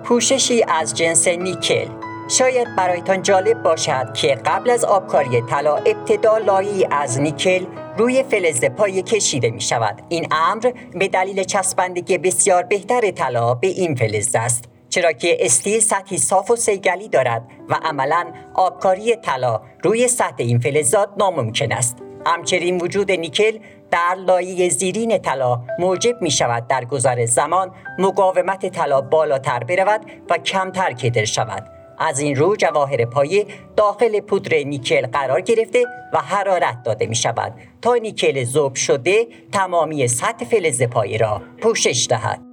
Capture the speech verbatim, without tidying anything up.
پوششی از جنس نیکل. شاید برایتان جالب باشد که قبل از آبکاری طلا ابتدا لایه‌ای از نیکل روی فلز پایه کشیده می شود. این امر به دلیل چسبندگی بسیار بهتر طلا به این فلز است، چرا که استیل سطحی صاف و صیقلی دارد و عملاً آبکاری طلا روی سطح این فلزات ناممکن است. همچنین وجود نیکل در لایه زیرین طلا موجب می شود در گذر زمان مقاومت طلا بالاتر برود و کمتر کدر شود. از این رو جواهر پایه داخل پودر نیکل قرار گرفته و حرارت داده می شود تا نیکل ذوب شده تمامی سطح فلز پایه را پوشش دهد.